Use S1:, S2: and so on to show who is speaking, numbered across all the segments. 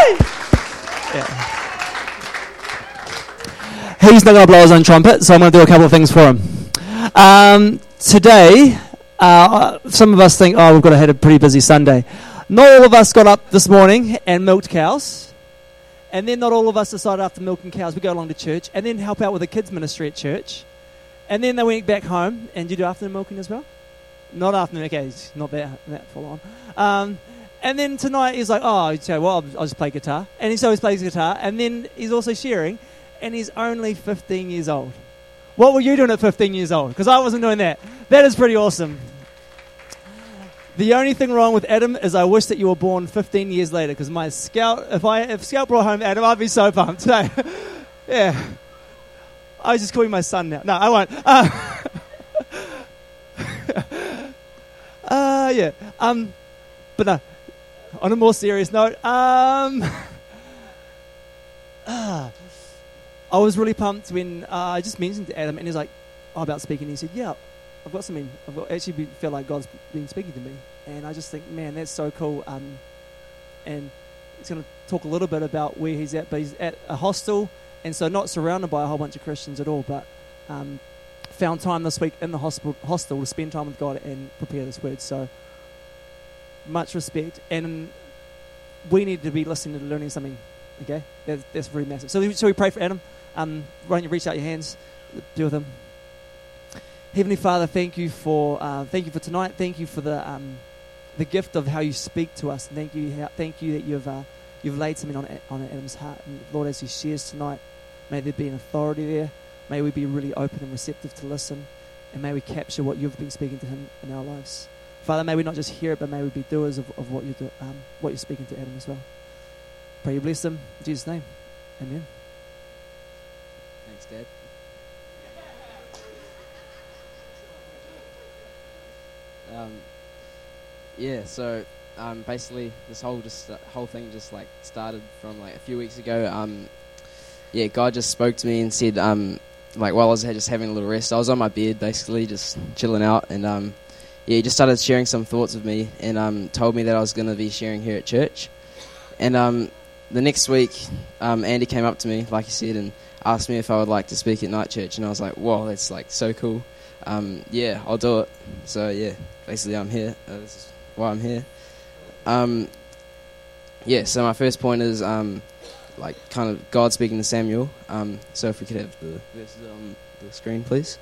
S1: Yeah. He's not going to blow his own trumpet, so I'm going to do a couple of things for him. Today, some of us think, we've got to have a pretty busy Sunday. Not all of us got up this morning and milked cows. And then not all of us decided after milking cows, we go along to church and then help out with the kids' ministry at church. And then they went back home. And did you do afternoon milking as well? Not afternoon, okay, it's not that full on. And then tonight he's like, I'll just play guitar. And he always plays guitar. And then he's also sharing. And he's only 15 years old. What were you doing at 15 years old? Because I wasn't doing that. That is pretty awesome. The only thing wrong with Adam is I wish that you were born 15 years later, because my Scout, if Scout brought home Adam, I'd be so pumped. Yeah. I just call you my son now. No, I won't. Yeah. But no, on a more serious note, I was really pumped when I just mentioned to Adam, and he's like, about speaking. He said, yeah, I've got something. Actually feel like God's been speaking to me. And I just think, man, that's so cool. And he's going to talk a little bit about where he's at. But he's at a hostel, and so not surrounded by a whole bunch of Christians at all, but found time this week in the hostel to spend time with God and prepare this word. So much respect. And we need to be listening to learning something. Okay? That's really massive. So shall we pray for Adam? Why don't you reach out your hands, deal with him. Heavenly Father, thank you for tonight. Thank you for the gift of how you speak to us. And thank you that you've laid something on Adam's heart. And Lord, as he shares tonight, may there be an authority there. May we be really open and receptive to listen, and may we capture what you've been speaking to him in our lives. Father, may we not just hear it, but may we be doers of what you're speaking to Adam as well. Pray you bless them in Jesus' name. Amen.
S2: Thanks, Dad. So basically this whole thing just like started from like a few weeks ago. God just spoke to me and said, while I was just having a little rest, I was on my bed basically just chilling out, and he just started sharing some thoughts with me, and told me that I was going to be sharing here at church. And the next week, Andy came up to me, like he said, and asked me if I would like to speak at night church, and I was like, whoa, that's like so cool. I'll do it. So basically I'm here. This is why I'm here. So my first point is kind of God speaking to Samuel. So if we could have the verses on the screen, please.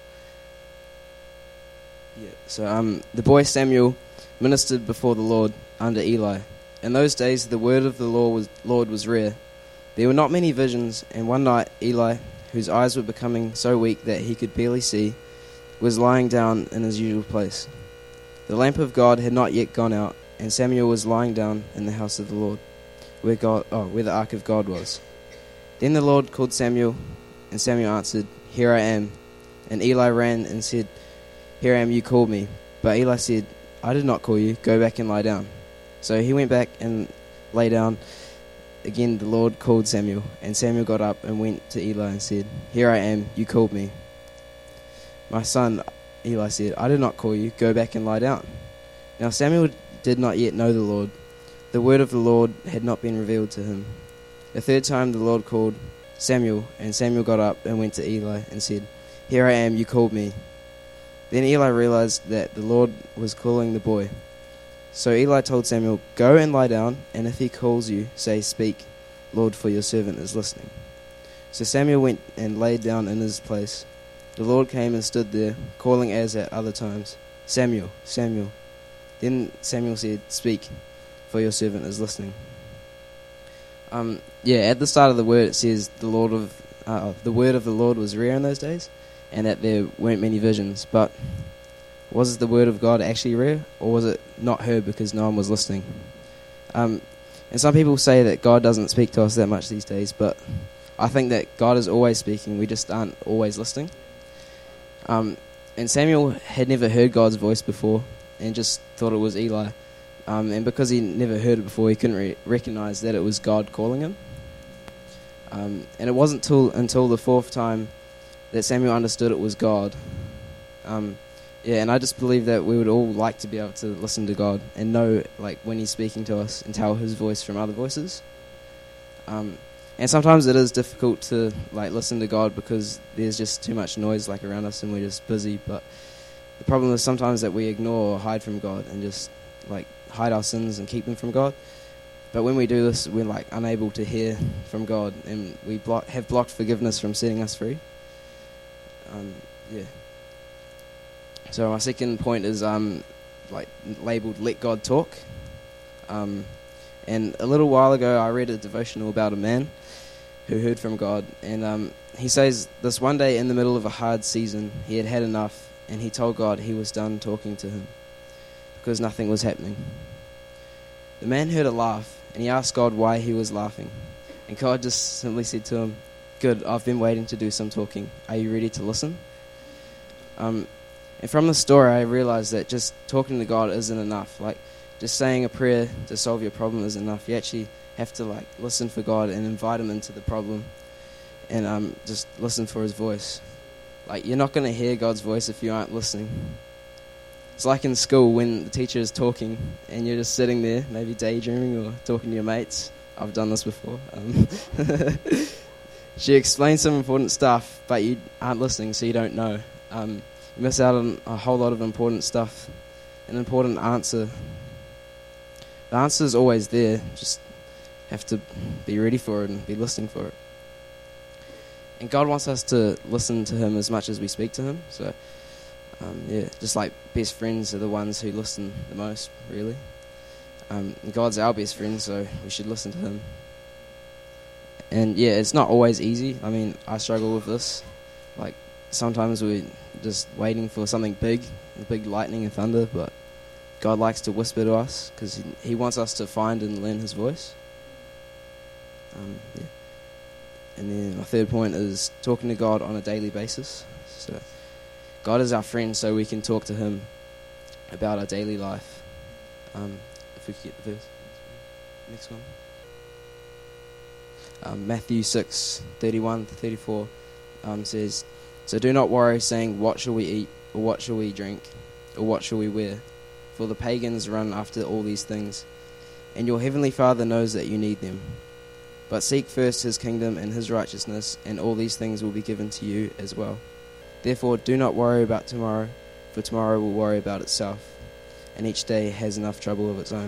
S2: So the boy Samuel ministered before the Lord under Eli. In those days the word of the Lord was rare. There were not many visions, and one night Eli, whose eyes were becoming so weak that he could barely see, was lying down in his usual place. The lamp of God had not yet gone out, and Samuel was lying down in the house of the Lord, where the ark of God was. Then the Lord called Samuel, and Samuel answered, "Here I am." And Eli ran and said, "Here I am, you called me." But Eli said, "I did not call you, go back and lie down." So he went back and lay down. Again the Lord called Samuel, and Samuel got up and went to Eli and said, "Here I am, you called me." "My son," Eli said, "I did not call you, go back and lie down." Now Samuel did not yet know the Lord. The word of the Lord had not been revealed to him. The third time the Lord called Samuel, and Samuel got up and went to Eli and said, "Here I am, you called me." Then Eli realized that the Lord was calling the boy. So Eli told Samuel, "Go and lie down, and if he calls you, say, 'Speak, Lord, for your servant is listening.'" So Samuel went and laid down in his place. The Lord came and stood there, calling as at other times, "Samuel, Samuel." Then Samuel said, "Speak, for your servant is listening." At the start of the word it says the word of the Lord was rare in those days, and that there weren't many visions. But was the word of God actually rare, or was it not heard because no one was listening? And some people say that God doesn't speak to us that much these days, but I think that God is always speaking, we just aren't always listening. And Samuel had never heard God's voice before and just thought it was Eli. And because he never heard it before, he couldn't recognize that it was God calling him. And it wasn't until the fourth time that Samuel understood it was God. And I just believe that we would all like to be able to listen to God and know when he's speaking to us and tell his voice from other voices. And sometimes it is difficult to like listen to God because there's just too much noise like around us and we're just busy. But the problem is sometimes that we ignore or hide from God and just like hide our sins and keep them from God. But when we do this, we're like unable to hear from God, and we have blocked forgiveness from setting us free. So my second point is like labeled "Let God Talk." And a little while ago, I read a devotional about a man who heard from God, and he says this one day in the middle of a hard season, he had had enough, and he told God he was done talking to him because nothing was happening. The man heard a laugh, and he asked God why he was laughing, and God just simply said to him, "Good, I've been waiting to do some talking. Are you ready to listen?" And from the story, I realized that just talking to God isn't enough. Like, just saying a prayer to solve your problem isn't enough. You actually have to like listen for God and invite Him into the problem, and just listen for His voice. Like, you're not going to hear God's voice if you aren't listening. It's like in school when the teacher is talking and you're just sitting there, maybe daydreaming or talking to your mates. I've done this before. She explains some important stuff, but you aren't listening, so you don't know. You miss out on a whole lot of important stuff, an important answer. The answer is always there, just have to be ready for it and be listening for it. And God wants us to listen to Him as much as we speak to Him. So, just like best friends are the ones who listen the most, really. And God's our best friend, so we should listen to Him. And it's not always easy. I mean, I struggle with this. Like, sometimes we're just waiting for something big, the big lightning and thunder, but God likes to whisper to us because He wants us to find and learn His voice. And then my third point is talking to God on a daily basis. So God is our friend, so we can talk to Him about our daily life. If we could get the verse. Next one. Matthew 6:31-34 says, "So do not worry, saying, 'What shall we eat? Or what shall we drink? Or what shall we wear?' For the pagans run after all these things, and your heavenly Father knows that you need them. But seek first His kingdom and His righteousness, and all these things will be given to you as well. Therefore do not worry about tomorrow, for tomorrow will worry about itself, and each day has enough trouble of its own."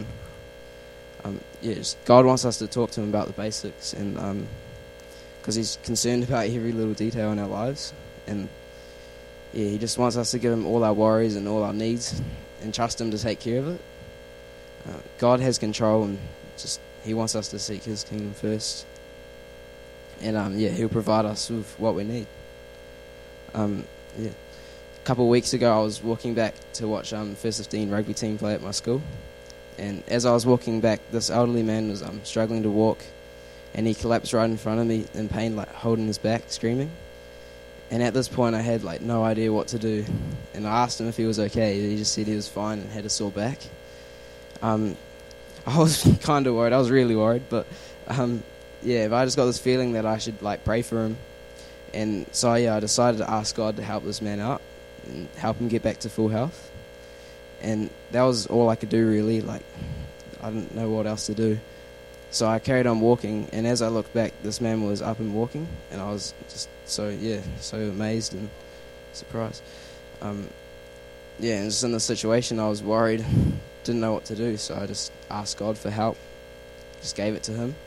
S2: God wants us to talk to Him about the basics, and because He's concerned about every little detail in our lives, and He just wants us to give Him all our worries and all our needs, and trust Him to take care of it. God has control, and He wants us to seek His kingdom first, and He'll provide us with what we need. A couple of weeks ago, I was walking back to watch First 15 rugby team play at my school. And as I was walking back, this elderly man was struggling to walk, and he collapsed right in front of me in pain, like holding his back, screaming. And at this point, I had like no idea what to do. And I asked him if he was okay. He just said he was fine and had a sore back. I was kind of worried. I was really worried, but but I just got this feeling that I should like pray for him. And so I decided to ask God to help this man out and help him get back to full health. And that was all I could do, really. Like, I didn't know what else to do. So I carried on walking, and as I looked back, this man was up and walking, and I was just so amazed and surprised. And just in this situation, I was worried, didn't know what to do, so I just asked God for help, just gave it to Him.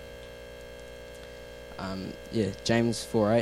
S2: James 4:8.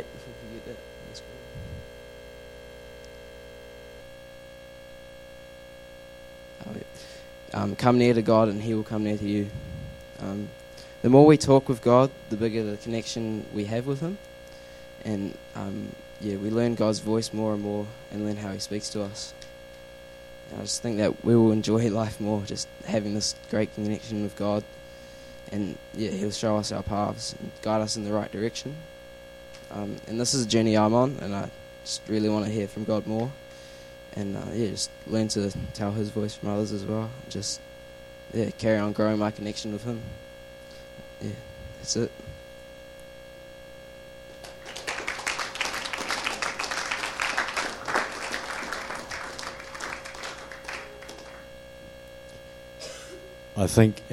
S2: Come near to God and He will come near to you. The more we talk with God, the bigger the connection we have with Him. And we learn God's voice more and more and learn how He speaks to us. And I just think that we will enjoy life more just having this great connection with God. And He'll show us our paths and guide us in the right direction. And this is a journey I'm on, and I just really want to hear from God more. And just learn to tell His voice from others as well. Just carry on growing my connection with Him. That's it.
S3: I think